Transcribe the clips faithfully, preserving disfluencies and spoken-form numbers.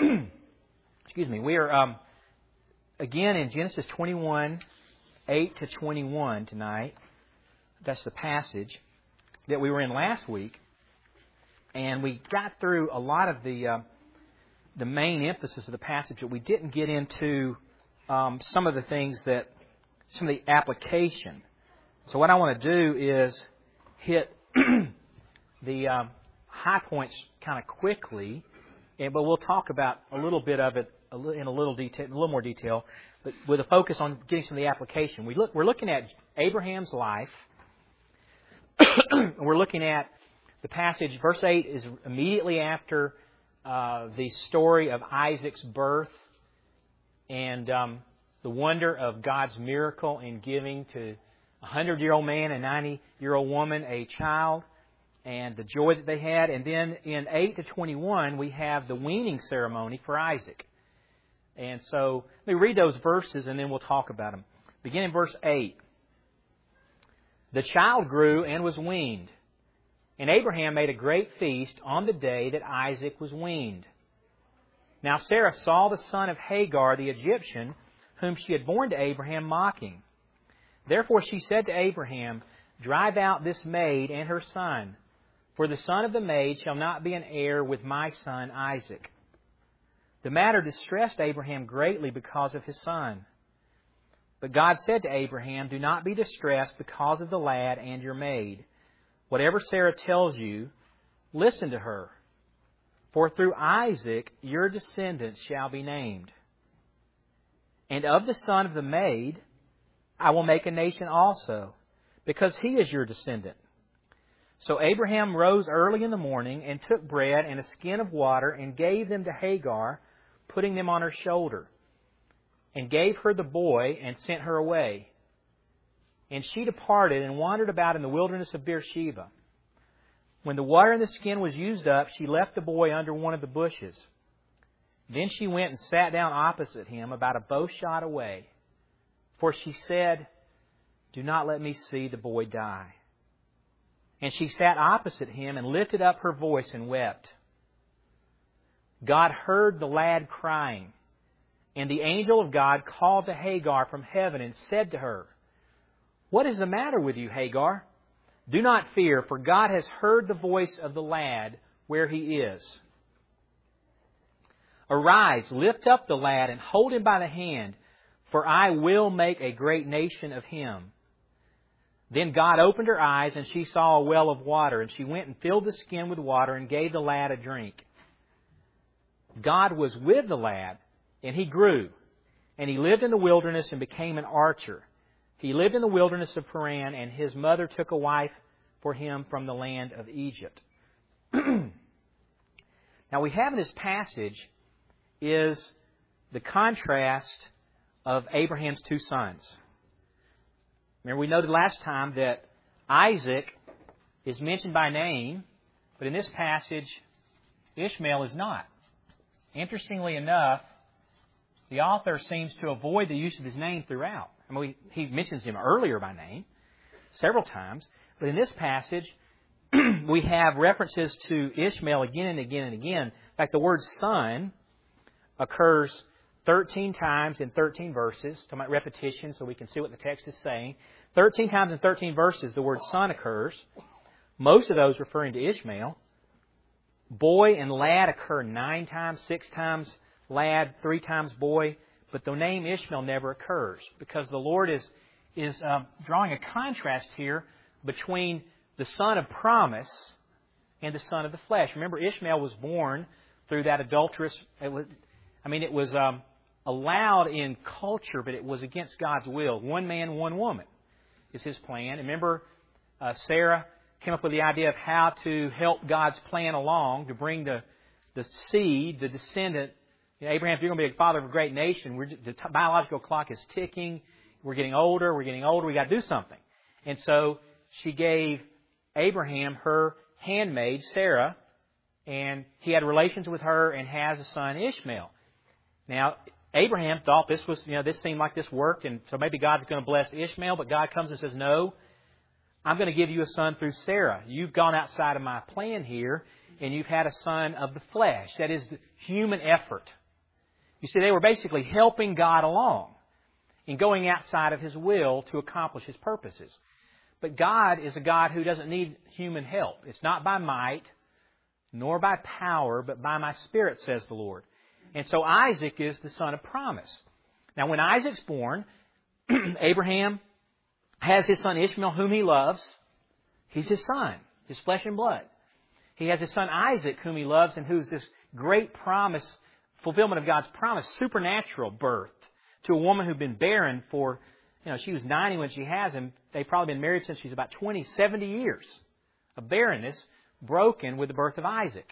excuse me, we are um, again in Genesis twenty-one, eight to twenty-one tonight. That's the passage that we were in last week. And we got through a lot of the uh, the main emphasis of the passage, but we didn't get into um, some of the things that, some of the application. So what I want to do is hit the um, high points kind of quickly, and, but we'll talk about a little bit of it a li- in a little detail, in a little more detail, but with a focus on getting some of the application. We look, we're looking at Abraham's life. We're looking at the passage. Verse eight is immediately after uh, the story of Isaac's birth and um, the wonder of God's miracle in giving to a hundred-year-old man and ninety-year-old woman a child, and the joy that they had. And then in eight to twenty-one, we have the weaning ceremony for Isaac. And so let me read those verses, and then we'll talk about them. Beginning in verse eight. The child grew and was weaned, and Abraham made a great feast on the day that Isaac was weaned. Now Sarah saw the son of Hagar the Egyptian, whom she had borne to Abraham, mocking. Therefore she said to Abraham, Drive out this maid and her son, for the son of the maid shall not be an heir with my son Isaac. The matter distressed Abraham greatly because of his son. But God said to Abraham, Do not be distressed because of the lad and your maid. Whatever Sarah tells you, listen to her. For through Isaac your descendants shall be named. And of the son of the maid I will make a nation also, because he is your descendant. So Abraham rose early in the morning and took bread and a skin of water and gave them to Hagar, putting them on her shoulder, and gave her the boy and sent her away. And she departed and wandered about in the wilderness of Beersheba. When the water in the skin was used up, she left the boy under one of the bushes. Then she went and sat down opposite him, about a bow shot away. For she said, Do not let me see the boy die. And she sat opposite him and lifted up her voice and wept. God heard the lad crying. And the angel of God called to Hagar from heaven and said to her, What is the matter with you, Hagar? Do not fear, for God has heard the voice of the lad where he is. Arise, lift up the lad and hold him by the hand, for I will make a great nation of him. Then God opened her eyes, and she saw a well of water, and she went and filled the skin with water and gave the lad a drink. God was with the lad, and he grew, and he lived in the wilderness and became an archer. He lived in the wilderness of Paran, and his mother took a wife for him from the land of Egypt. Now we have in this passage is the contrast of Abraham's two sons. Remember, we noted last time that Isaac is mentioned by name, but in this passage, Ishmael is not. Interestingly enough, the author seems to avoid the use of his name throughout. I mean, he mentions him earlier by name several times, but in this passage, we have references to Ishmael again and again and again. In fact, the word son occurs thirteen times in thirteen verses. Talking about repetition so we can see what the text is saying. thirteen times in thirteen verses, the word son occurs. Most of those referring to Ishmael. Boy and lad occur nine times, six times lad, three times boy. But the name Ishmael never occurs because the Lord is, is um, drawing a contrast here between the son of promise and the son of the flesh. Remember, Ishmael was born through that adulterous... It was, I mean, it was um, allowed in culture, but it was against God's will. One man, one woman is His plan. Remember, uh, Sarah came up with the idea of how to help God's plan along, to bring the, the seed, the descendant. You know, Abraham, if you're going to be a father of a great nation, we're, the t- biological clock is ticking. We're getting older. We're getting older. We've got to do something. And so she gave Abraham her handmaid, Sarah, and he had relations with her and has a son, Ishmael. Now, Abraham thought this was, you know, this seemed like this worked, and so maybe God's going to bless Ishmael, but God comes and says, no, I'm going to give you a son through Sarah. You've gone outside of my plan here, and you've had a son of the flesh. That is the human effort. You see, they were basically helping God along in going outside of His will to accomplish His purposes. But God is a God who doesn't need human help. It's not by might, nor by power, but by my Spirit, says the Lord. And so Isaac is the son of promise. Now, when Isaac's born, Abraham has his son Ishmael, whom he loves. He's his son, his flesh and blood. He has his son Isaac, whom he loves, and who's this great promise, fulfillment of God's promise, supernatural birth to a woman who'd been barren for, you know, she was ninety when she has him. They've probably been married since she's about twenty, seventy years of barrenness, broken with the birth of Isaac.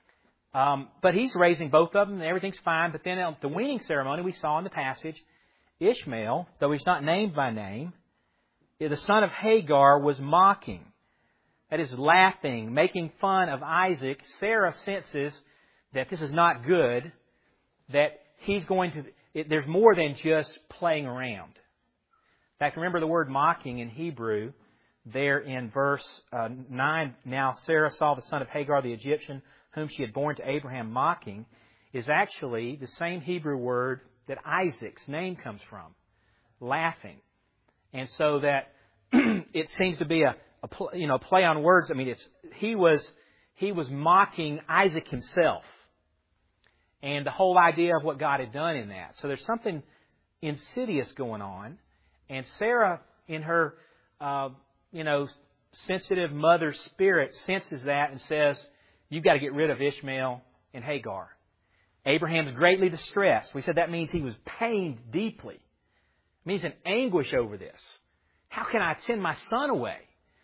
Um, but he's raising both of them, and everything's fine. But then at the weaning ceremony, we saw in the passage, Ishmael, though he's not named by name, the son of Hagar, was mocking. That is, laughing, making fun of Isaac. Sarah senses that this is not good, that he's going to, it, there's more than just playing around. In fact, remember the word mocking in Hebrew there in verse uh, nine. Now Sarah saw the son of Hagar the Egyptian, whom she had borne to Abraham, mocking, is actually the same Hebrew word that Isaac's name comes from, laughing. And so that it seems to be a, a pl- you know play on words. I mean, it's he was he was mocking Isaac himself, and the whole idea of what God had done in that. So there's something insidious going on, and Sarah, in her uh, you know sensitive mother spirit, senses that and says, "You've got to get rid of Ishmael and Hagar." Abraham's greatly distressed. We said that means he was pained deeply. It means an anguish over this. How can I send my son away?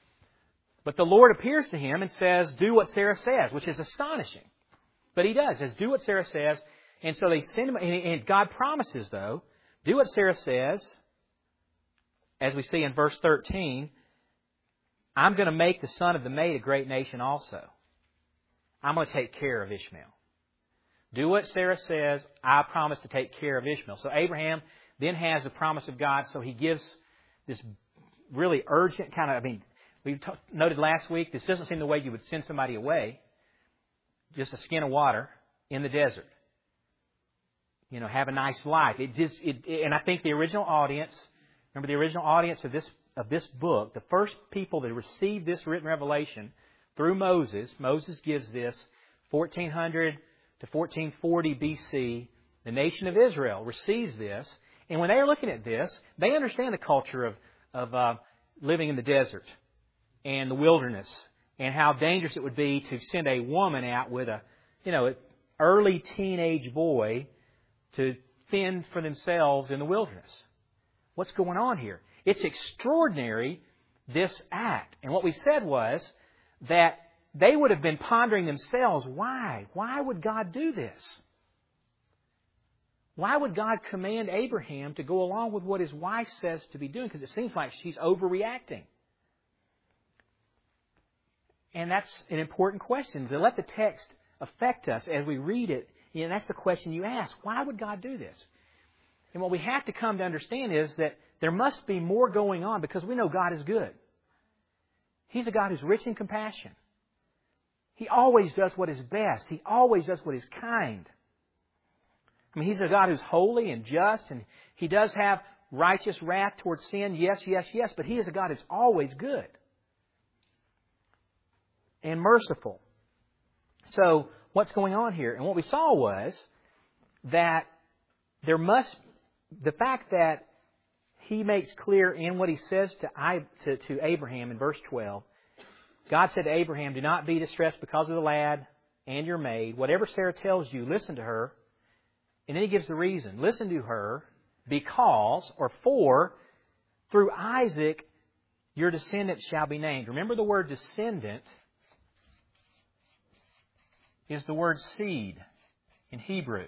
But the Lord appears to him and says, do what Sarah says, which is astonishing. But He does. He says, do what Sarah says. And so they send him, and God promises, though, do what Sarah says, as we see in verse thirteen, I'm going to make the son of the maid a great nation also. I'm going to take care of Ishmael. Do what Sarah says, I promise to take care of Ishmael. So Abraham then has the promise of God, so he gives this really urgent kind of, I mean, we t- noted last week, this doesn't seem the way you would send somebody away, just a skin of water in the desert. You know, have a nice life. It just, it, it, and I think the original audience, remember the original audience of this of this book, the first people that received this written revelation through Moses, Moses gives this fourteen hundred to fourteen forty B C, the nation of Israel receives this. And when they are looking at this, they understand the culture of, of uh, living in the desert and the wilderness and how dangerous it would be to send a woman out with a, you know, early teenage boy to fend for themselves in the wilderness. What's going on here? It's extraordinary, this act. And what we said was that they would have been pondering themselves, why? Why would God do this? Why would God command Abraham to go along with what his wife says to be doing? Because it seems like she's overreacting. And that's an important question. To let the text affect us as we read it, you know, that's the question you ask. Why would God do this? And what we have to come to understand is that there must be more going on, because we know God is good. He's a God who's rich in compassion. He always does what is best. He always does what is kind. I mean, He's a God who's holy and just, and He does have righteous wrath towards sin. Yes, yes, yes. But He is a God who's always good and merciful. So, what's going on here? And what we saw was that there must, the fact that He makes clear in what He says to, I, to, to Abraham in verse twelve, God said to Abraham, do not be distressed because of the lad and your maid. Whatever Sarah tells you, listen to her. And then He gives the reason. Listen to her because, or for, through Isaac your descendants shall be named. Remember, the word descendant is the word seed in Hebrew.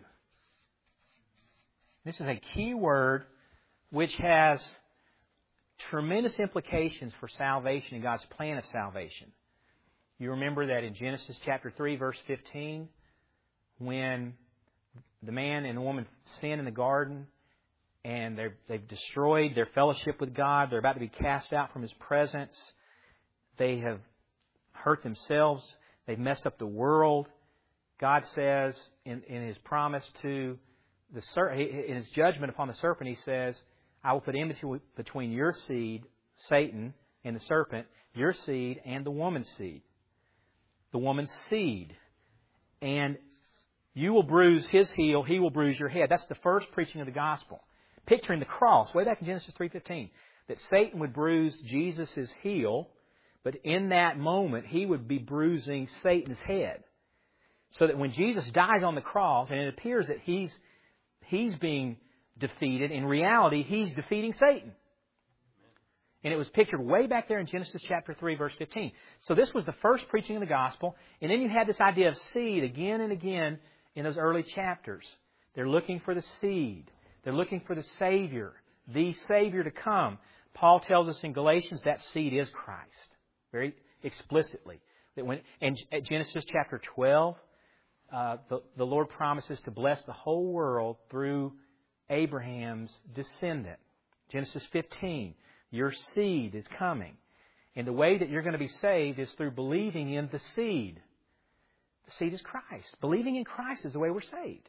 This is a key word which has tremendous implications for salvation and God's plan of salvation. You remember that in Genesis chapter three, verse fifteen, when the man and the woman sin in the garden and they've destroyed their fellowship with God, they're about to be cast out from His presence, They have hurt themselves. They've messed up the world. God says in, in His promise to the serpent, in His judgment upon the serpent, He says, I will put enmity between your seed, Satan, and the serpent, your seed, and the woman's seed. The woman's seed. And you will bruise his heel, he will bruise your head. That's the first preaching of the gospel. Picturing the cross, way back in Genesis three fifteen, that Satan would bruise Jesus' heel, but in that moment he would be bruising Satan's head. So that when Jesus dies on the cross, and it appears that he's, he's being defeated, in reality he's defeating Satan. And it was pictured way back there in Genesis chapter three, verse fifteen. So this was the first preaching of the gospel. And then you had this idea of seed again and again in those early chapters. They're looking for the seed. They're looking for the Savior, the Savior to come. Paul tells us in Galatians that seed is Christ, very explicitly. That when, and at Genesis chapter twelve, uh, the, the Lord promises to bless the whole world through Abraham's descendant. Genesis fifteen. Your seed is coming. And the way that you're going to be saved is through believing in the seed. The seed is Christ. Believing in Christ is the way we're saved.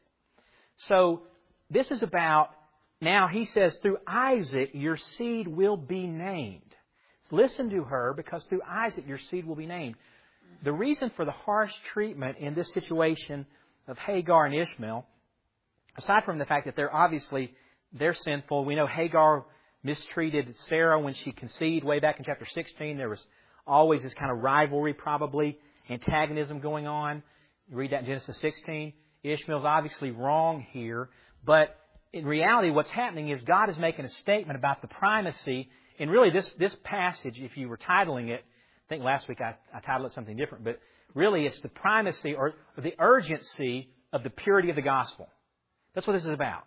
So this is about, now he says, through Isaac your seed will be named. Listen to her, because through Isaac your seed will be named. The reason for the harsh treatment in this situation of Hagar and Ishmael, aside from the fact that they're obviously, they're sinful. We know Hagar mistreated Sarah when she conceived way back in chapter sixteen. There was always this kind of rivalry, probably, antagonism going on. You read that in Genesis sixteen. Ishmael's obviously wrong here. But in reality, what's happening is God is making a statement about the primacy. And really, this, this passage, if you were titling it, I think last week I, I titled it something different, but really it's the primacy or the urgency of the purity of the gospel. That's what this is about.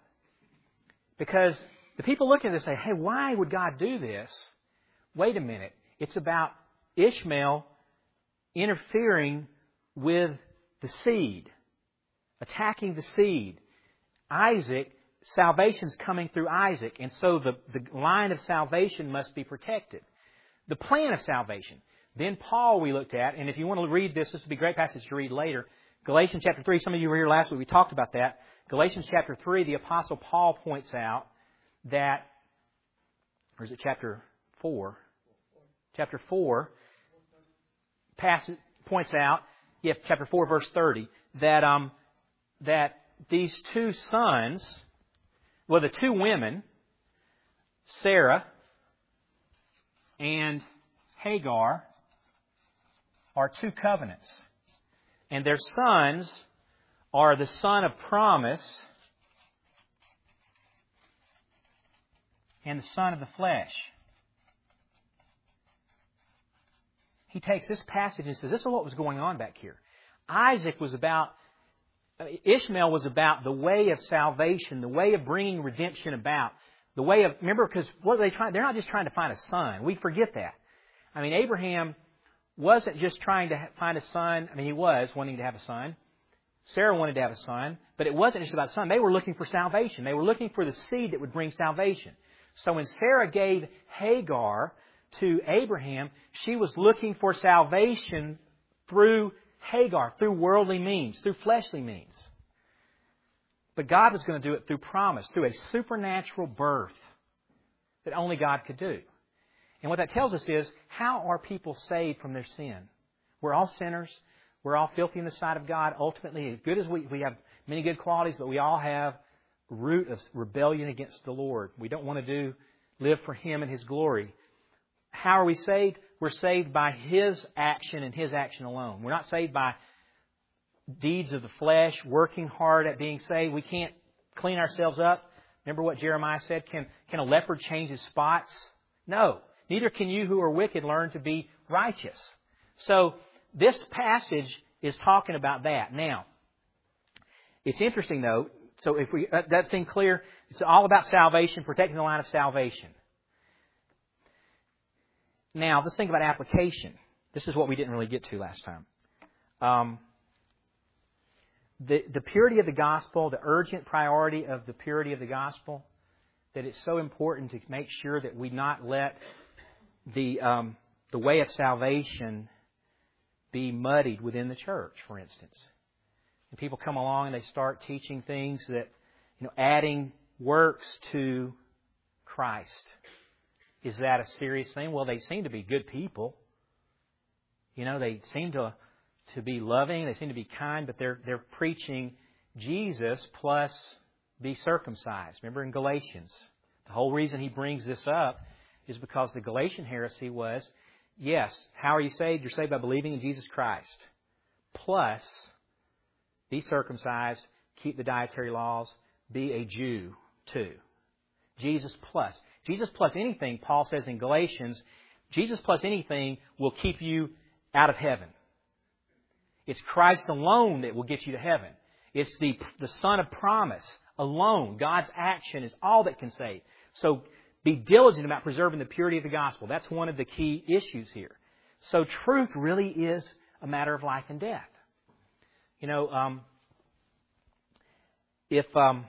Because the people look at this and say, hey, why would God do this? Wait a minute. It's about Ishmael interfering with the seed, attacking the seed. Isaac, salvation's coming through Isaac, and so the, the line of salvation must be protected. The plan of salvation. Then Paul we looked at, and if you want to read this, this would be a great passage to read later. Galatians chapter three, some of you were here last week, we talked about that. Galatians chapter three, the Apostle Paul points out that, or is it chapter four? Chapter four passes, points out, yeah, chapter four, verse thirty, that um, that these two sons, well, the two women, Sarah and Hagar, are two covenants, and their sons are the son of promise and the son of the flesh. He takes this passage and says, this is what was going on back here. Isaac was about, Ishmael was about the way of salvation, the way of bringing redemption about. The way of, remember, because what are they trying? They're not just trying to find a son. We forget that. I mean, Abraham wasn't just trying to find a son. I mean, he was wanting to have a son. Sarah wanted to have a son. But it wasn't just about a son. They were looking for salvation. They were looking for the seed that would bring salvation. So when Sarah gave Hagar to Abraham, she was looking for salvation through Hagar, through worldly means, through fleshly means. But God was going to do it through promise, through a supernatural birth that only God could do. And what that tells us is, how are people saved from their sin? We're all sinners. We're all filthy in the sight of God. Ultimately, as good as we, we have many good qualities, but we all have root of rebellion against the Lord. We don't want to do live for Him and His glory. How are we saved? We're saved by His action and His action alone. We're not saved by deeds of the flesh, working hard at being saved. We can't clean ourselves up. Remember what Jeremiah said? Can, can a leopard change his spots? No. Neither can you who are wicked learn to be righteous. So this passage is talking about that. Now, it's interesting though. So if we, that, that seemed clear. It's all about salvation, protecting the line of salvation. Now, let's think about application. This is what we didn't really get to last time. Um, the, the purity of the gospel, the urgent priority of the purity of the gospel, that it's so important to make sure that we not let the um, the way of salvation be muddied within the church, for instance. And people come along and they start teaching things that, you know, adding works to Christ. Is that a serious thing? Well, they seem to be good people. You know, they seem to to be loving. They seem to be kind, but they're they're preaching Jesus plus be circumcised. Remember in Galatians, the whole reason he brings this up is because the Galatian heresy was, yes, how are you saved? You're saved by believing in Jesus Christ. Plus, be circumcised, keep the dietary laws, be a Jew too. Jesus plus. Jesus plus anything, Paul says in Galatians, Jesus plus anything will keep you out of heaven. It's Christ alone that will get you to heaven. It's the, the Son of promise alone. God's action is all that can save. So be diligent about preserving the purity of the gospel. That's one of the key issues here. So truth really is a matter of life and death. You know, um, if... Um,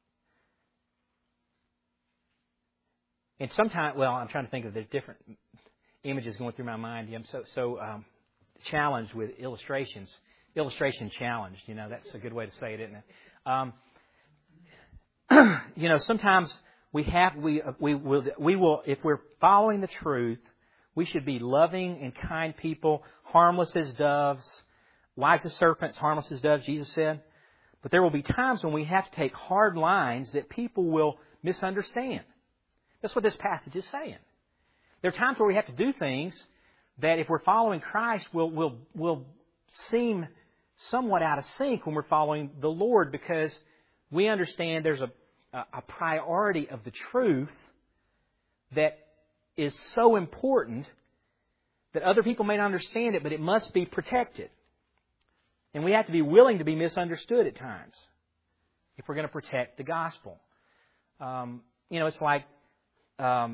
And sometimes, well, I'm trying to think of the different images going through my mind. I'm so so um, challenged with illustrations. Illustration challenged, you know, that's a good way to say it, isn't it? Um, you know, sometimes we have we we will we will if we're following the truth, we should be loving and kind people, harmless as doves, wise as serpents, harmless as doves. Jesus said. But there will be times when we have to take hard lines that people will misunderstand. That's what this passage is saying. There are times where we have to do things that if we're following Christ will will will seem somewhat out of sync when we're following the Lord, because we understand there's a, a priority of the truth that is so important that other people may not understand it, but it must be protected. And we have to be willing to be misunderstood at times if we're going to protect the gospel. Um, you know, it's like Um,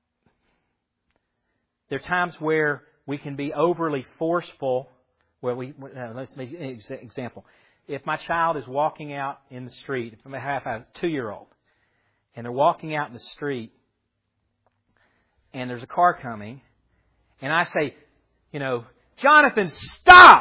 there are times where we can be overly forceful. Where we, uh, let's make an example. If my child is walking out in the street, if I have a two-year-old, and they're walking out in the street, and there's a car coming, and I say, you know, Jonathan, stop!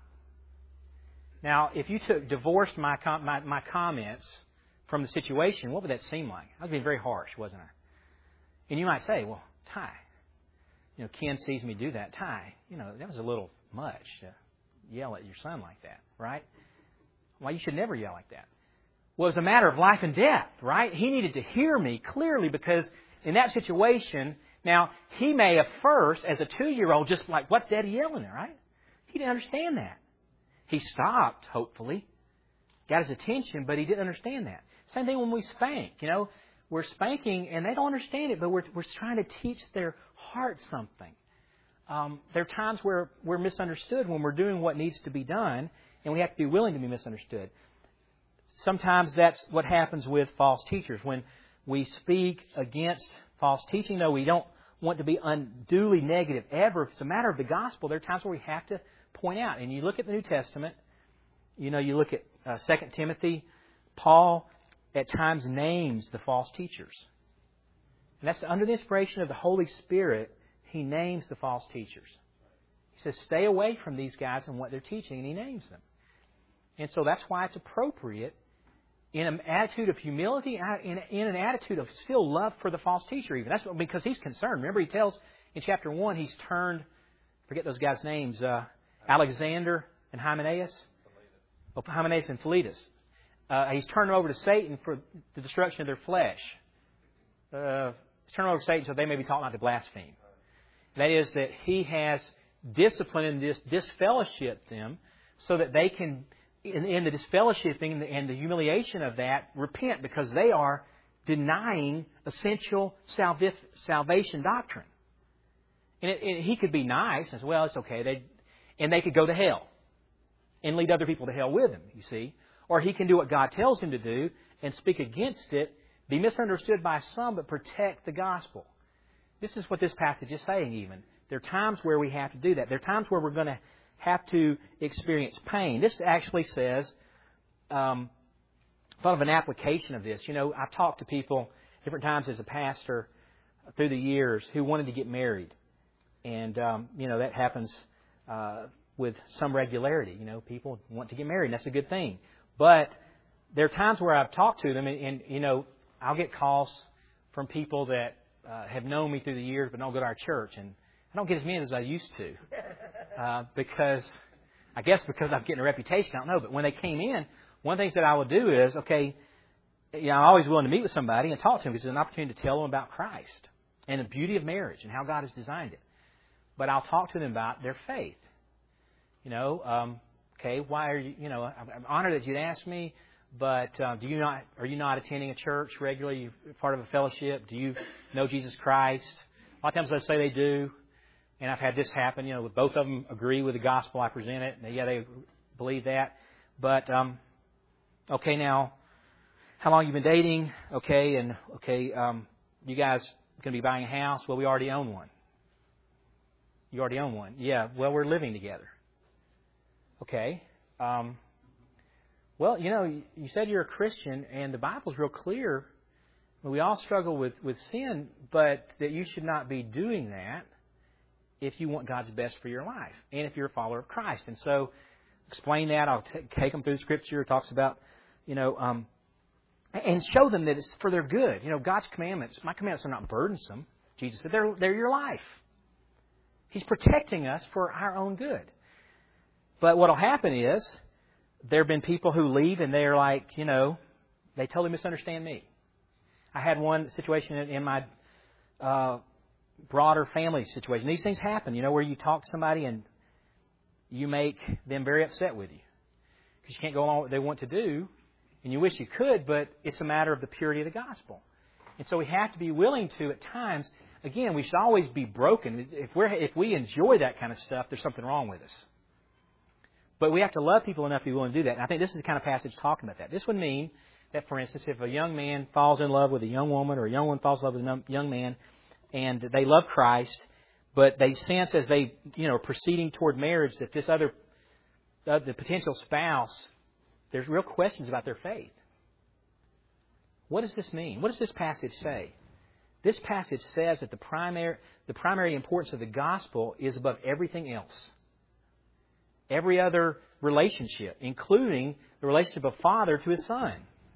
Now, if you took divorced my com- my, my comments from the situation, what would that seem like? I was being very harsh, wasn't I? And you might say, well, Ty, you know, Ken sees me do that. Ty, you know, that was a little much to yell at your son like that, right? Well, you should never yell like that. Well, it was a matter of life and death, right? He needed to hear me clearly, because in that situation, now, he may have first, as a two-year-old, just like, what's Daddy yelling at, right? He didn't understand that. He stopped, hopefully, got his attention, but he didn't understand that. Same thing when we spank, you know. We're spanking, and they don't understand it, but we're we're trying to teach their heart something. Um, there are times where we're misunderstood when we're doing what needs to be done, and we have to be willing to be misunderstood. Sometimes that's what happens with false teachers. When we speak against false teaching, though, we don't want to be unduly negative ever. If it's a matter of the gospel, there are times where we have to point out. And you look at the New Testament, you know, you look at uh, Second Timothy, Paul at times names the false teachers. And that's under the inspiration of the Holy Spirit, he names the false teachers. He says, stay away from these guys and what they're teaching, and he names them. And so that's why it's appropriate in an attitude of humility, in, in an attitude of still love for the false teacher even. That's because he's concerned. Remember, he tells in chapter one, he's turned, forget those guys' names, uh, Alexander and Hymenaeus? Oh, Hymenaeus and Philetus. Uh, he's turned them over to Satan for the destruction of their flesh. Uh, he's turned them over to Satan so they may be taught not to blaspheme. That is, that he has disciplined and dis- disfellowshipped them so that they can, in, in the disfellowshipping and the, and the humiliation of that, repent, because they are denying essential salvi- salvation doctrine. And, it, and he could be nice and say, well, it's okay. They, and they could go to hell and lead other people to hell with him, you see. Or he can do what God tells him to do and speak against it, be misunderstood by some, but protect the gospel. This is what this passage is saying even. There are times where we have to do that. There are times where we're going to have to experience pain. This actually says, um, thought of an application of this. You know, I've talked to people different times as a pastor through the years who wanted to get married. And, um, you know, that happens uh, with some regularity. You know, people want to get married, and that's a good thing. But there are times where I've talked to them, and, and you know, I'll get calls from people that uh, have known me through the years but don't go to our church. And I don't get as many as I used to uh, because, I guess because I'm getting a reputation, I don't know. But when they came in, one of the things that I would do is, okay, you know, I'm always willing to meet with somebody and talk to them because it's an opportunity to tell them about Christ and the beauty of marriage and how God has designed it. But I'll talk to them about their faith. You know, um, okay, why are you, you know, I'm honored that you'd ask me, but uh, do you not, are you not attending a church regularly? You're part of a fellowship? Do you know Jesus Christ? A lot of times they say they do. And I've had this happen, you know, both of them agree with the gospel I presented. And yeah, they believe that. But, um, okay, now, how long you been dating? Okay, and, okay, um, you guys going to be buying a house? Well, we already own one. You already own one. Yeah, well, we're living together. Okay. Um, well, you know, you said you're a Christian, and the Bible's real clear. We all struggle with, with sin, but that you should not be doing that if you want God's best for your life and if you're a follower of Christ. And so, explain that. I'll t- take them through Scripture. It talks about, you know, um, and show them that it's for their good. You know, God's commandments, my commandments are not burdensome. Jesus said they're, they're your life. He's protecting us for our own good. But what will happen is, there have been people who leave and they're like, you know, they totally misunderstand me. I had one situation in, in my uh, broader family situation. These things happen, you know, where you talk to somebody and you make them very upset with you. Because you can't go along with what they want to do, and you wish you could, but it's a matter of the purity of the gospel. And so we have to be willing to, at times, again, we should always be broken. If we're if we enjoy that kind of stuff, there's something wrong with us. But we have to love people enough to be willing to do that. And I think this is the kind of passage talking about that. This would mean that, for instance, if a young man falls in love with a young woman, or a young woman falls in love with a young man, and they love Christ, but they sense as they, you know, are proceeding toward marriage that this other, uh, the potential spouse, there's real questions about their faith. What does this mean? What does this passage say? This passage says that the primary, the primary importance of the gospel is above everything else. Every other relationship, including the relationship of father to his son.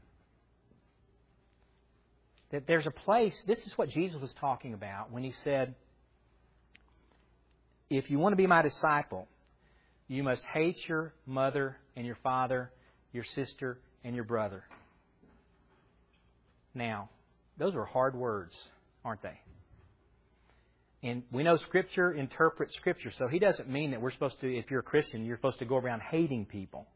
That there's a place, this is what Jesus was talking about when He said, if you want to be my disciple, you must hate your mother and your father, your sister and your brother. Now, those are hard words, aren't they? And we know Scripture interprets Scripture, so He doesn't mean that we're supposed to, if you're a Christian, you're supposed to go around hating people.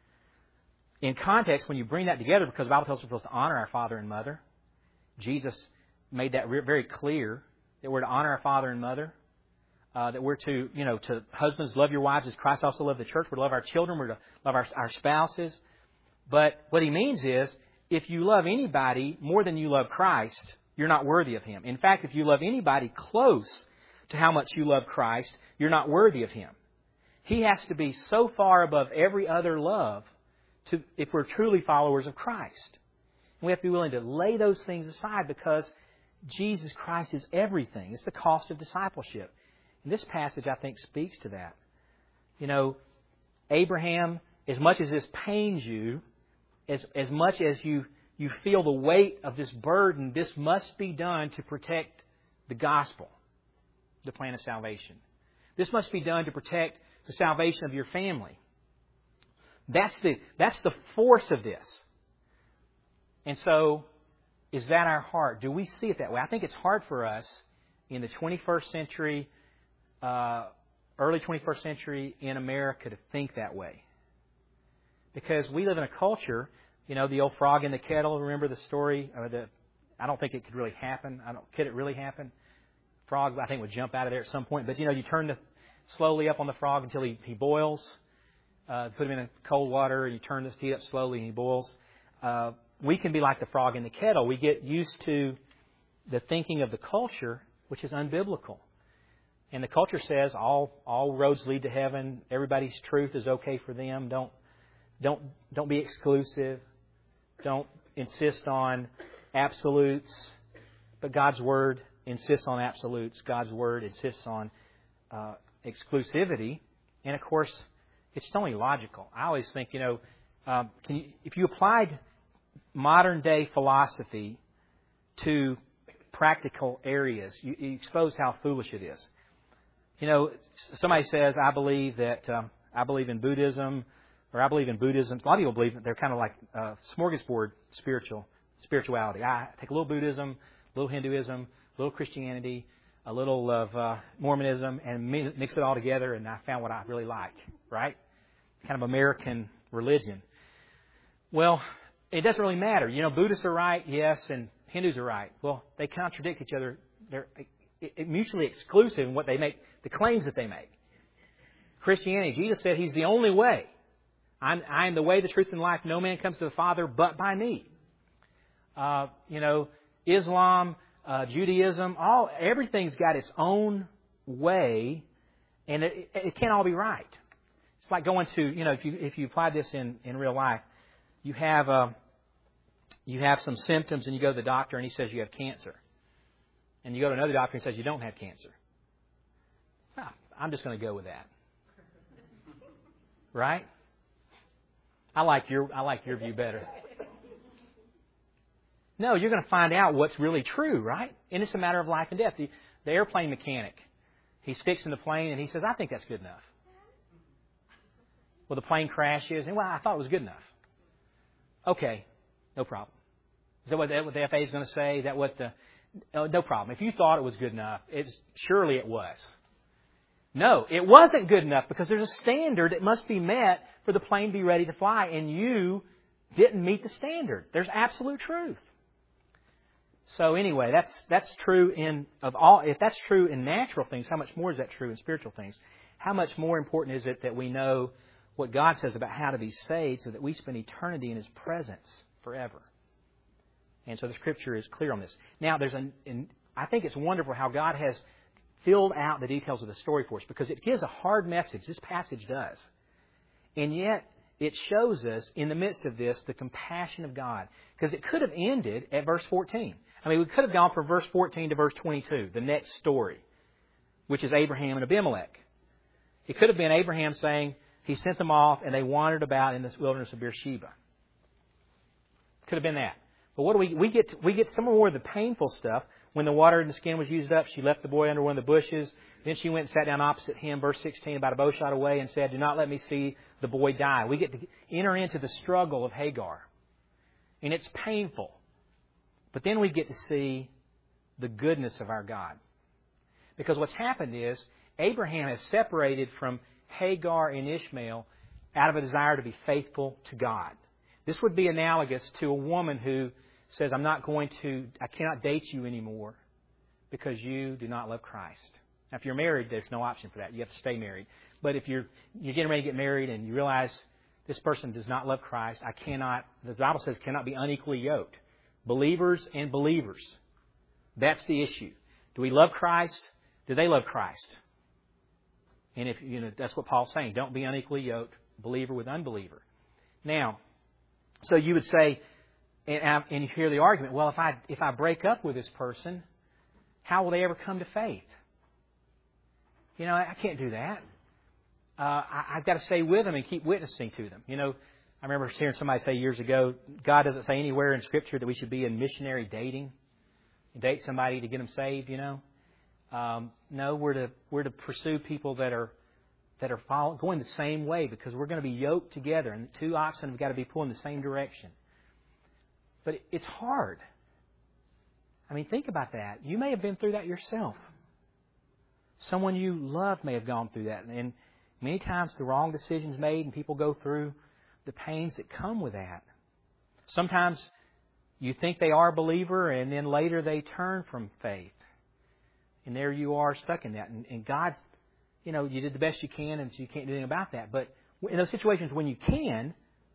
In context, when you bring that together, because the Bible tells us we're supposed to honor our father and mother, Jesus made that very clear, that we're to honor our father and mother, uh, that we're to, you know, to husbands, love your wives as Christ also loved the church. We're to love our children. We're to love our, our spouses. But what He means is, if you love anybody more than you love Christ, you're not worthy of Him. In fact, if you love anybody close to how much you love Christ, you're not worthy of Him. He has to be so far above every other love to, if we're truly followers of Christ. And we have to be willing to lay those things aside because Jesus Christ is everything. It's the cost of discipleship. And this passage, I think, speaks to that. You know, Abraham, as much as this pains you, as, as much as you, you feel the weight of this burden, this must be done to protect the gospel, the plan of salvation. This must be done to protect the salvation of your family. That's the, that's the force of this. And so, is that our heart? Do we see it that way? I think it's hard for us in the twenty-first century, uh, early twenty-first century in America to think that way. Because we live in a culture, you know, the old frog in the kettle, remember the story? Or the, I don't think it could really happen. I don't, could it really happen? Frog, I think, would jump out of there at some point. But, you know, you turn the, slowly up on the frog until he, he boils. Uh, put him in cold water, you turn the heat up slowly and he boils. Uh, we can be like the frog in the kettle. We get used to the thinking of the culture, which is unbiblical. And the culture says all all roads lead to heaven. Everybody's truth is okay for them. Don't don't don't be exclusive. Don't insist on absolutes. But God's Word insists on absolutes. God's Word insists on uh, exclusivity. And of course, it's only logical. I always think, you know, um, can you, if you applied modern day philosophy to practical areas, you, you expose how foolish it is. You know, somebody says, I believe that um, I believe in Buddhism, or I believe in Buddhism. A lot of people believe that they're kind of like uh, smorgasbord spiritual spirituality. I take a little Buddhism, a little Hinduism, a little Christianity, a little of uh, Mormonism, and mix it all together, and I found what I really like, right? Kind of American religion. Well, it doesn't really matter. You know, Buddhists are right, yes, and Hindus are right. Well, they contradict each other. They're mutually exclusive in what they make, the claims that they make. Christianity, Jesus said He's the only way. I'm, I am the way, the truth, and life. No man comes to the Father but by me. Uh, you know, Islam, uh, Judaism, all everything's got its own way, and it, it can't all be right. It's like going to, you know, if you if you apply this in, in real life, you have uh, you have some symptoms, and you go to the doctor, and he says you have cancer, and you go to another doctor and says you don't have cancer. Ah, I'm just going to go with that, right? I like your I like your view better. No, you're going to find out what's really true, right? And it's a matter of life and death. The, the airplane mechanic, he's fixing the plane, and he says, I think that's good enough. Well, the plane crashes, and well, I thought it was good enough. Okay, no problem. Is that what the, what the F A A is going to say? Is that what the... Oh, no problem. If you thought it was good enough, it's, surely it was. No, it wasn't good enough because there's a standard that must be met for the plane to be ready to fly, and you didn't meet the standard. There's absolute truth. So anyway, that's that's true in of all. If that's true in natural things, how much more is that true in spiritual things? How much more important is it that we know what God says about how to be saved, so that we spend eternity in His presence forever? And so the Scripture is clear on this. Now, there's an. an I think it's wonderful how God has filled out the details of the story for us, because it gives a hard message. This passage does, and yet it shows us in the midst of this the compassion of God, because it could have ended at verse fourteen. I mean, we could have gone from verse fourteen to verse twenty-two, the next story, which is Abraham and Abimelech. It could have been Abraham saying he sent them off and they wandered about in this wilderness of Beersheba. Could have been that. But what do we we get? To, we get some more of the painful stuff. When the water in the skin was used up, she left the boy under one of the bushes. Then she went and sat down opposite him, verse sixteen, about a bow shot away, and said, "Do not let me see the boy die." We get to enter into the struggle of Hagar, and it's painful. But then we get to see the goodness of our God. Because what's happened is Abraham has separated from Hagar and Ishmael out of a desire to be faithful to God. This would be analogous to a woman who says, I'm not going to, I cannot date you anymore because you do not love Christ. Now, if you're married, there's no option for that. You have to stay married. But if you're you're getting ready to get married and you realize this person does not love Christ, I cannot, the Bible says, cannot be unequally yoked. Believers and believers. That's the issue. Do we love Christ? Do they love Christ? And if you know, that's what Paul's saying. Don't be unequally yoked, believer with unbeliever. Now, so you would say, and, and you hear the argument, well, if I if I break up with this person, how will they ever come to faith? You know, I can't do that. Uh, I, I've got to stay with them and keep witnessing to them. You know, I remember hearing somebody say years ago, God doesn't say anywhere in Scripture that we should be in missionary dating, date somebody to get them saved. You know, um, no, we're to we're to pursue people that are that are follow, going the same way, because we're going to be yoked together, and the two oxen have got to be pulling the same direction. But it's hard. I mean, think about that. You may have been through that yourself. Someone you love may have gone through that, and many times the wrong decisions made, and people go through the pains that come with that. Sometimes you think they are a believer, and then later they turn from faith. And there you are stuck in that. And, and God, you know, you did the best you can, and so you can't do anything about that. But in those situations when you can,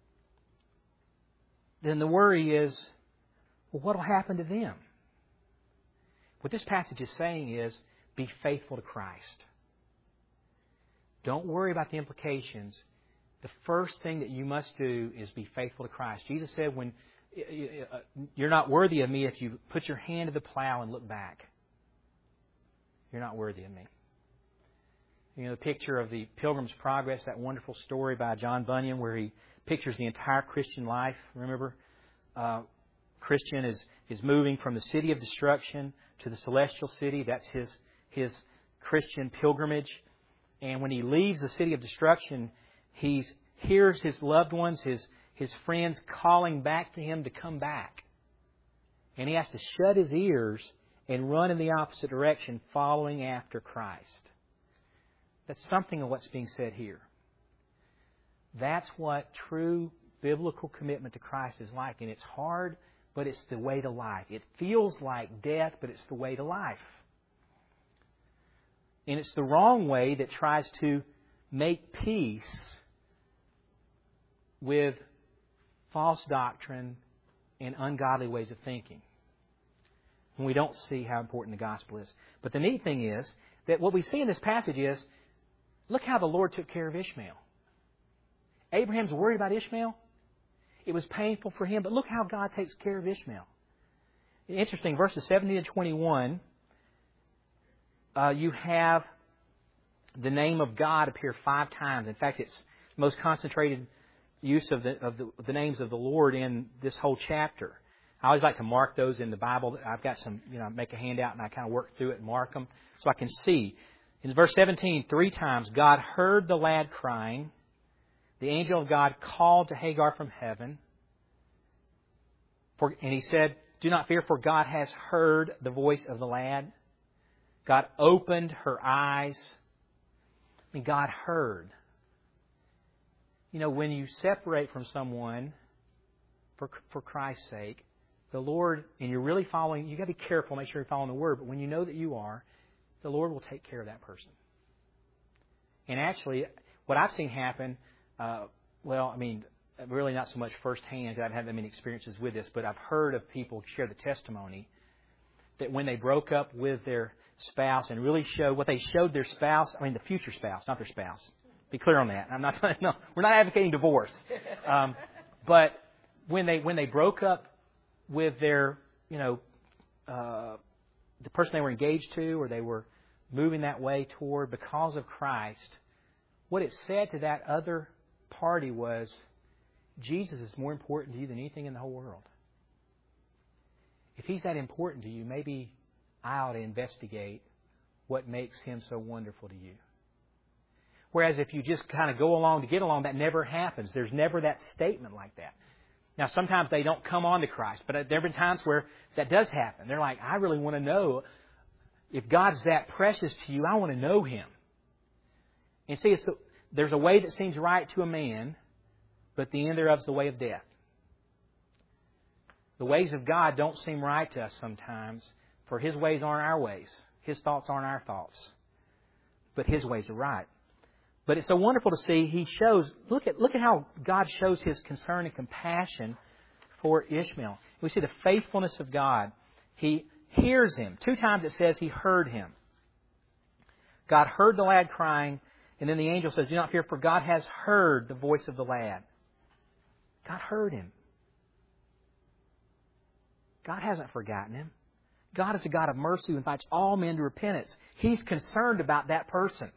then the worry is, well, what will happen to them? What this passage is saying is, be faithful to Christ. Don't worry about the implications. The first thing that you must do is be faithful to Christ. Jesus said, "When you're not worthy of me if you put your hand to the plow and look back. You're not worthy of me." You know, the picture of the Pilgrim's Progress, that wonderful story by John Bunyan where he pictures the entire Christian life. Remember, uh, Christian is, is moving from the city of destruction to the celestial city. That's his, his Christian pilgrimage. And when he leaves the city of destruction, he hears his loved ones, his, his friends calling back to him to come back. And he has to shut his ears and run in the opposite direction, following after Christ. That's something of what's being said here. That's what true biblical commitment to Christ is like. And it's hard, but it's the way to life. It feels like death, but it's the way to life. And it's the wrong way that tries to make peace with false doctrine and ungodly ways of thinking. And we don't see how important the gospel is. But the neat thing is that what we see in this passage is, look how the Lord took care of Ishmael. Abraham's worried about Ishmael. It was painful for him, but look how God takes care of Ishmael. Interesting, verses seventeen and twenty-one, uh, you have the name of God appear five times. In fact, it's the most concentrated use of the, of the, the names of the Lord in this whole chapter. I always like to mark those in the Bible. I've got some, you know, make a handout and I kind of work through it and mark them so I can see. In verse seventeen, three times, God heard the lad crying. The angel of God called to Hagar from heaven. For, and he said, do not fear, for God has heard the voice of the lad. God opened her eyes. I mean, God heard. You know, when you separate from someone for, for Christ's sake, the Lord, and you're really following, you've got to be careful, make sure you're following the Word, but when you know that you are, the Lord will take care of that person. And actually, what I've seen happen, uh, well, I mean, really not so much firsthand, because I haven't had that many experiences with this, but I've heard of people share the testimony that when they broke up with their spouse and really showed what they showed their spouse, I mean the future spouse, not their spouse. Be clear on that. I'm not. No, we're not advocating divorce. Um, but when they when they broke up with their, you know, uh, the person they were engaged to, or they were moving that way toward because of Christ, what it said to that other party was, Jesus is more important to you than anything in the whole world. If He's that important to you, maybe I ought to investigate what makes Him so wonderful to you. Whereas if you just kind of go along to get along, that never happens. There's never that statement like that. Now, sometimes they don't come on to Christ, but there have been times where that does happen. They're like, I really want to know, if God's that precious to you, I want to know Him. And see, it's the, there's a way that seems right to a man, but the end thereof is the way of death. The ways of God don't seem right to us sometimes, for His ways aren't our ways. His thoughts aren't our thoughts. But His ways are right. But it's so wonderful to see He shows, look at look at how God shows His concern and compassion for Ishmael. We see the faithfulness of God. He hears him. Two times it says He heard him. God heard the lad crying, and then the angel says, do not fear, for God has heard the voice of the lad. God heard him. God hasn't forgotten him. God is a God of mercy who invites all men to repentance. He's concerned about that person.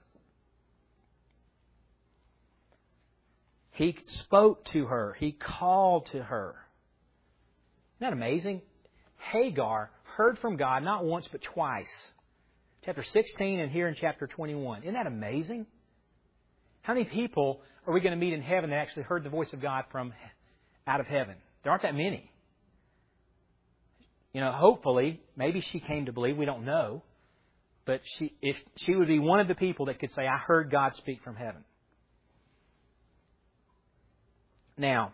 He spoke to her. He called to her. Isn't that amazing? Hagar heard from God not once but twice. Chapter sixteen and here in chapter twenty-one. Isn't that amazing? How many people are we going to meet in heaven that actually heard the voice of God from out of heaven? There aren't that many. You know, hopefully, maybe she came to believe. We don't know. But she, if she would be one of the people that could say, I heard God speak from heaven. Now,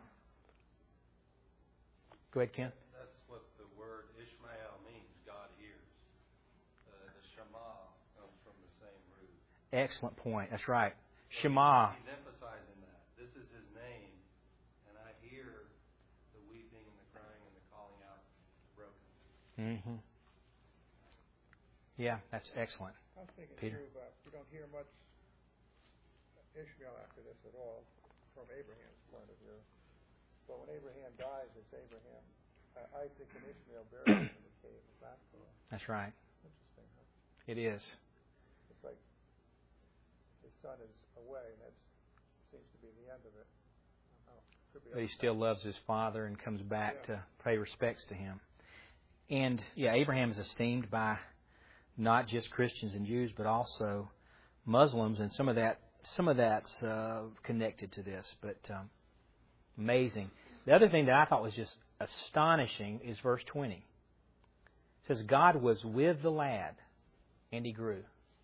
go ahead, Ken. That's what the word Ishmael means, God hears. Uh, the Shema comes from the same root. Excellent point. That's right. Shema. He's emphasizing that. This is His name, and I hear the weeping and the crying and the calling out broken. Mm-hmm. Yeah, that's excellent. I was thinking, Peter? too, but we don't hear much Ishmael after this at all from Abraham's point of view. But when Abraham dies, it's Abraham, uh, Isaac and Ishmael buried him in the cave of Machpelah. That's right. Interesting, huh? It is. It's like son is away, and that seems to be the end of it. Oh, could be But he still loves his father and comes back Yeah. to pay respects to him. And, yeah, Abraham is esteemed by not just Christians and Jews, but also Muslims, and some of that some of that's uh, connected to this. But um, amazing. The other thing that I thought was just astonishing is verse twenty. It says, God was with the lad, and he grew.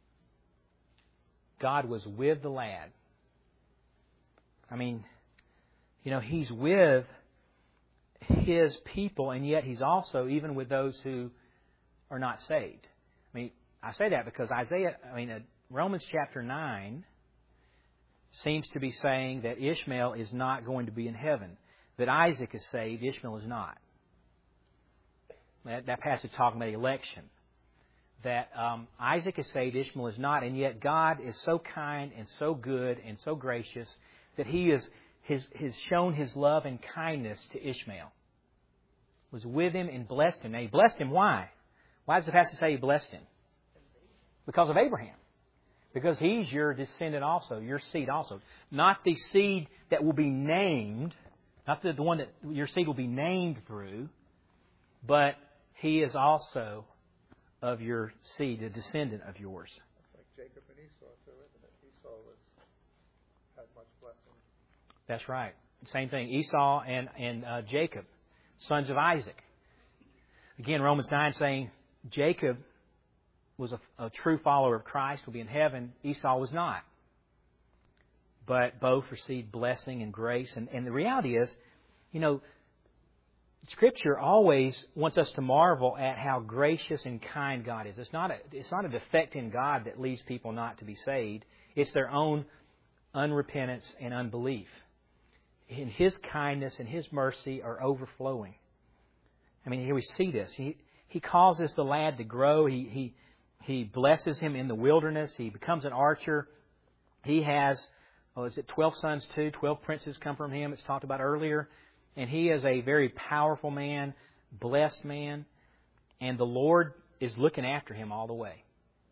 God was with the lad. I mean, you know, He's with His people, and yet He's also even with those who are not saved. I mean, I say that because Isaiah, I mean, uh, Romans chapter nine seems to be saying that Ishmael is not going to be in heaven. That Isaac is saved, Ishmael is not. That, that passage talking about election. That um, Isaac is saved, Ishmael is not, and yet God is so kind and so good and so gracious that He is his, has shown His love and kindness to Ishmael. Was with him and blessed him. Now, He blessed him. Why? Why does the passage say He blessed him? Because of Abraham. Because he's your descendant also, your seed also. Not the seed that will be named, not the, the one that your seed will be named through, but he is also of your seed, a descendant of yours. That's like Jacob and Esau too, isn't it? Esau was had much blessing. That's right. Same thing. Esau and, and uh, Jacob, sons of Isaac. Again, Romans nine saying Jacob was a, a true follower of Christ, will be in heaven. Esau was not. But both received blessing and grace. And, and the reality is, you know, Scripture always wants us to marvel at how gracious and kind God is. It's not a, it's not a defect in God that leads people not to be saved. It's their own unrepentance and unbelief. And His kindness and His mercy are overflowing. I mean, here we see this. He, he causes the lad to grow. He, he, he blesses him in the wilderness. He becomes an archer. He has, oh, is it twelve sons too? Twelve princes come from him. It's talked about earlier. And he is a very powerful man, blessed man. And the Lord is looking after him all the way.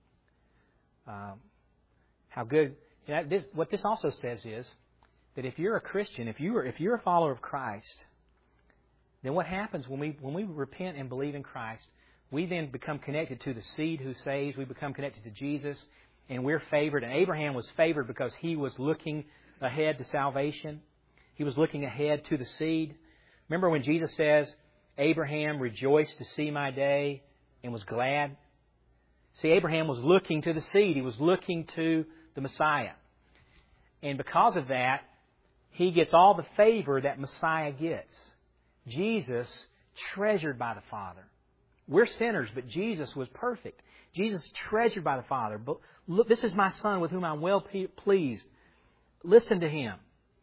Um, how good. You know, this, what this also says is that if you're a Christian, if you are, if you're a follower of Christ, then what happens when we when we repent and believe in Christ, we then become connected to the seed who saves. We become connected to Jesus, and we're favored. And Abraham was favored because he was looking ahead to salvation. He was looking ahead to the seed. Remember when Jesus says, Abraham rejoiced to see my day and was glad? See, Abraham was looking to the seed. He was looking to the Messiah. And because of that, he gets all the favor that Messiah gets. Jesus, treasured by the Father. We're sinners, but Jesus was perfect. Jesus, treasured by the Father. But look, this is my Son with whom I'm well pleased. Listen to Him.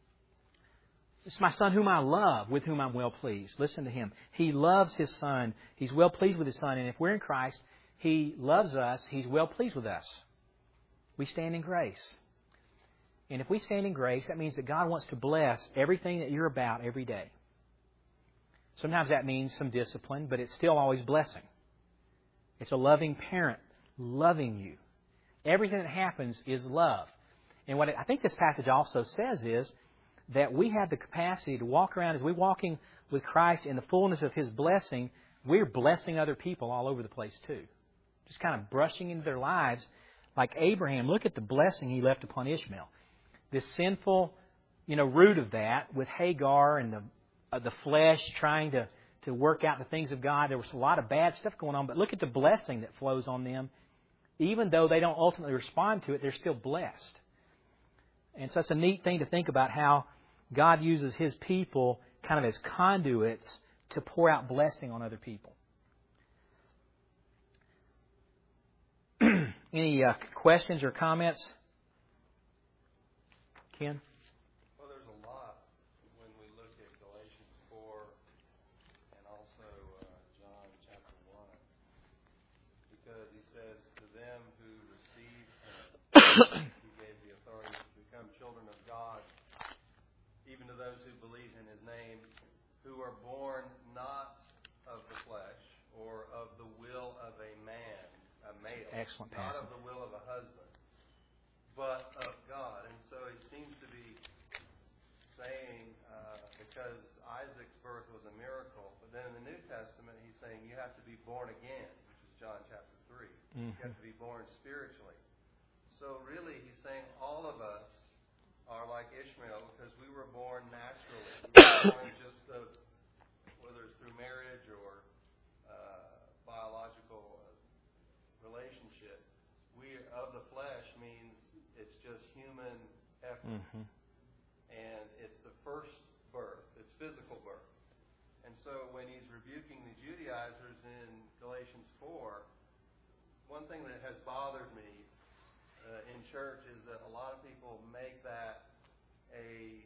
This is my Son whom I love, with whom I'm well pleased. Listen to Him. He loves His Son. He's well pleased with His Son. And if we're in Christ, He loves us. He's well pleased with us. We stand in grace. And if we stand in grace, that means that God wants to bless everything that you're about every day. Sometimes that means some discipline, but it's still always blessing. It's a loving parent loving you. Everything that happens is love. And what I think this passage also says is that we have the capacity to walk around as we're walking with Christ in the fullness of His blessing. We're blessing other people all over the place too. Just kind of brushing into their lives like Abraham. Look at the blessing he left upon Ishmael. This sinful, you know, root of that with Hagar and the uh, the flesh trying to, to work out the things of God. There was a lot of bad stuff going on, but look at the blessing that flows on them. Even though they don't ultimately respond to it, they're still blessed. And so it's a neat thing to think about how God uses His people kind of as conduits to pour out blessing on other people. Any uh, questions or comments? Ken? Well, there's a lot when we look at Galatians four and also uh, John chapter one. Because he says, to them who received Him, He gave the authority to become children of God, even to those who believe in His name, who are born not of the flesh or of the will of a man, a male, Excellent not passage. of the will of a husband, but of God. saying uh, because Isaac's birth was a miracle, but then in the New Testament he's saying you have to be born again, which is John chapter three. Mm-hmm. You have to be born spiritually. So really he's saying all of us are like Ishmael because we were born naturally. We were born just uh, whether it's through marriage or uh, biological uh, relationship. We of the flesh means it's just human effort. Mm-hmm. And it's the first birth. It's physical birth. And so when he's rebuking the Judaizers in Galatians four, one thing that has bothered me uh, in church is that a lot of people make that a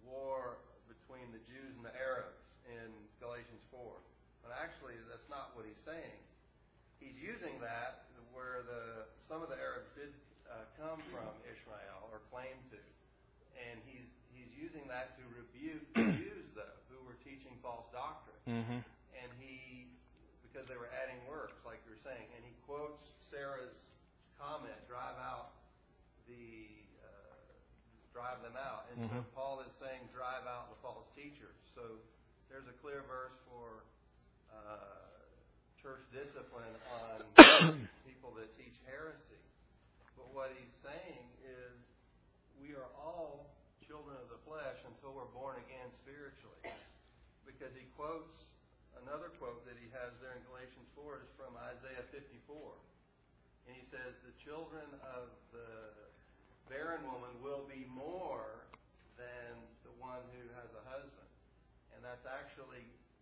war between the Jews and the Arabs in Galatians four. But actually, that's not what he's saying. He's using that where the some of the Arabs did uh, come from Ishmael or claim to. And he's he's using that to rebuke the Jews, though, who were teaching false doctrine. Mm-hmm. And he, because they were adding works, like you're saying, and he quotes Sarah's comment, drive out the, uh, drive them out. And mm-hmm. so Paul is saying, drive out the false teachers. So there's a clear verse for uh, church discipline on people that teach heresy. But what he's saying is, we are all children of the flesh until we're born again spiritually. Because he quotes, another quote that he has there in Galatians four is from Isaiah fifty-four. And he says, the children of the barren woman will be more than the one who has a husband. And that's actually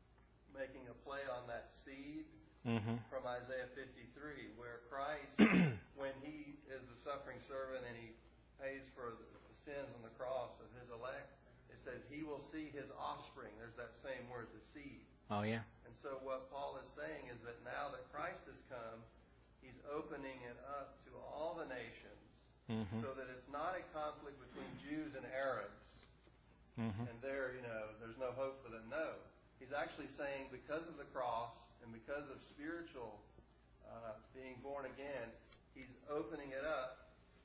making a play on that seed mm-hmm. from Isaiah fifty-three, where Christ, when he is the suffering servant and he pays for the sins on the cross of his elect, it says he will see his offspring. There's that same word, the seed. Oh, yeah. And so what Paul is saying is that now that Christ has come, he's opening it up to all the nations mm-hmm. so that it's not a conflict between Jews and Arabs. Mm-hmm. And there, you know, there's no hope for them. No. He's actually saying because of the cross and because of spiritual uh, being born again, he's opening it up.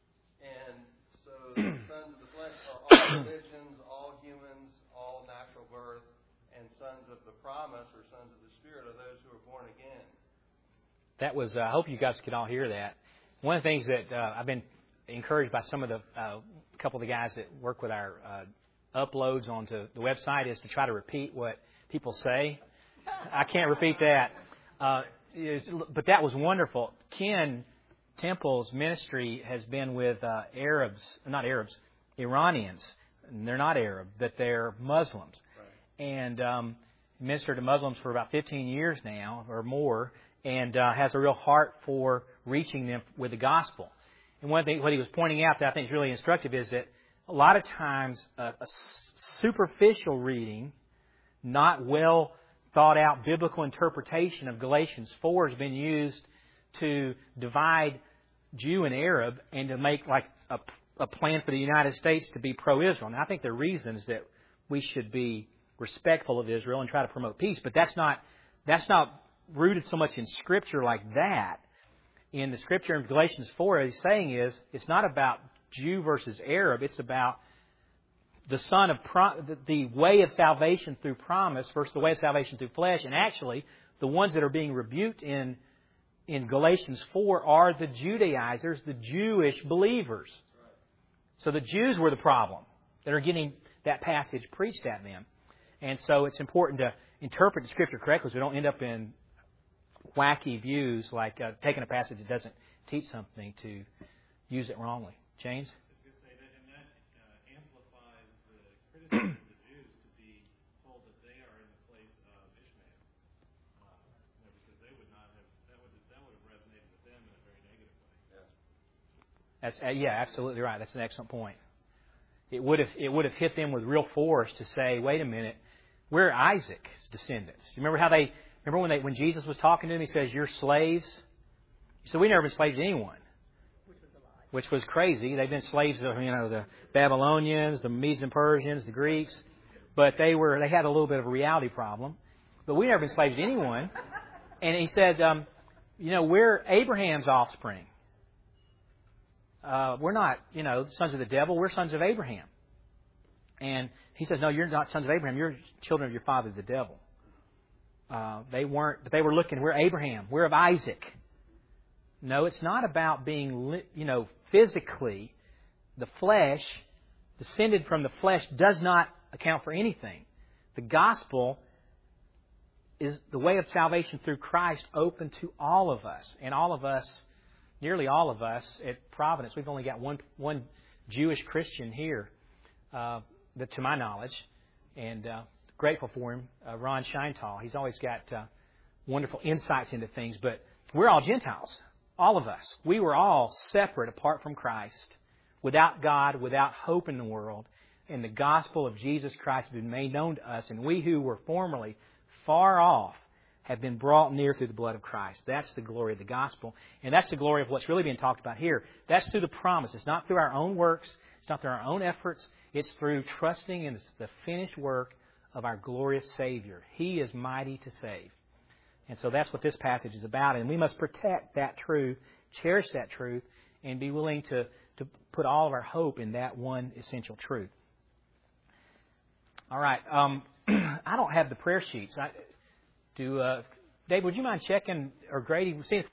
And so the sons of the flesh are all religions, all humans, all natural birth, and sons of the promise or sons of the Spirit are those who are born again. That was, uh, I hope you guys could all hear that. One of the things that uh, I've been encouraged by some of the, uh, couple of the guys that work with our uh, uploads onto the website is to try to repeat what people say. I can't repeat that. Uh, but that was wonderful. Ken Temple's ministry has been with uh, Arabs, not Arabs, Iranians. And they're not Arab, but they're Muslims. Right. And um, ministered to Muslims for about fifteen years now or more, and uh, has a real heart for reaching them with the gospel. And one thing, what he was pointing out that I think is really instructive is that a lot of times uh, a superficial reading, not well thought out biblical interpretation of Galatians four has been used to divide Jew and Arab and to make like a, a plan for the United States to be pro-Israel. And I think the reason is that we should be respectful of Israel and try to promote peace. But that's not that's not rooted so much in Scripture like that. In the Scripture in Galatians four, what he's saying is it's not about Jew versus Arab. It's about the son of pro- the way of salvation through promise versus the way of salvation through flesh. And actually, the ones that are being rebuked in in Galatians four are the Judaizers, the Jewish believers. So the Jews were the problem that are getting that passage preached at them. And so it's important to interpret the Scripture correctly so we don't end up in wacky views like uh, taking a passage that doesn't teach something to use it wrongly. James? I was going to say that, and that uh, amplifies the criticism of the Jews to be told that they are in the place of Ishmael, uh, you know, because they would not have that would that would have resonated with them in a very negative way. Yeah. That's uh, yeah, absolutely right. That's an excellent point. It would have it would have hit them with real force to say, wait a minute, we're Isaac's descendants. You remember how they remember when they when Jesus was talking to them, he says, "You're slaves." He said, "We never been slaves to anyone." Which was crazy. They've been slaves of, you know, the Babylonians, the Medes and Persians, the Greeks. But they were they had a little bit of a reality problem. But we never been slaves to anyone. And he said, um, you know, we're Abraham's offspring. Uh, we're not, you know, sons of the devil. We're sons of Abraham. And he says, no, you're not sons of Abraham. You're children of your father, the devil. Uh, they weren't, but they were looking, we're Abraham. We're of Isaac. No, it's not about being, you know, physically. The flesh, descended from the flesh, does not account for anything. The gospel is the way of salvation through Christ open to all of us. And all of us, nearly all of us at Providence, we've only got one one Jewish Christian here, uh, that, to my knowledge, and uh, grateful for him, uh, Ron Sheintal. He's always got uh, wonderful insights into things, but we're all Gentiles, all of us. We were all separate apart from Christ, without God, without hope in the world, and the gospel of Jesus Christ has been made known to us, and we who were formerly far off have been brought near through the blood of Christ. That's the glory of the gospel. And that's the glory of what's really being talked about here. That's through the promise. It's not through our own works. It's not through our own efforts. It's through trusting in the finished work of our glorious Savior. He is mighty to save. And so that's what this passage is about. And we must protect that truth, cherish that truth, and be willing to, to put all of our hope in that one essential truth. All right. Um, I don't have the prayer sheets. I, do uh, Dave, would you mind checking, or Grady, see if